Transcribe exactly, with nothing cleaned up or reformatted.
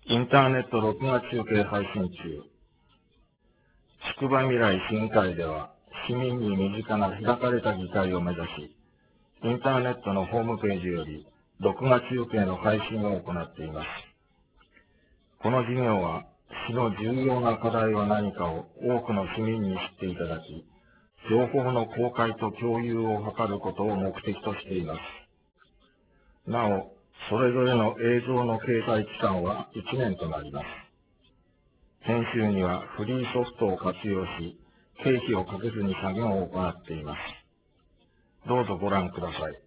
インターネット録画中継配信中。つくば未来市議会では、市民に身近な開かれた議会を目指し、インターネットのホームページより、録画中継の配信を行っています。この事業は、市の重要な課題は何かを多くの市民に知っていただき、情報の公開と共有を図ることを目的としています。なお、それぞれの映像の掲載期間はいちねんとなります。編集にはフリーソフトを活用し、経費をかけずに作業を行っています。どうぞご覧ください。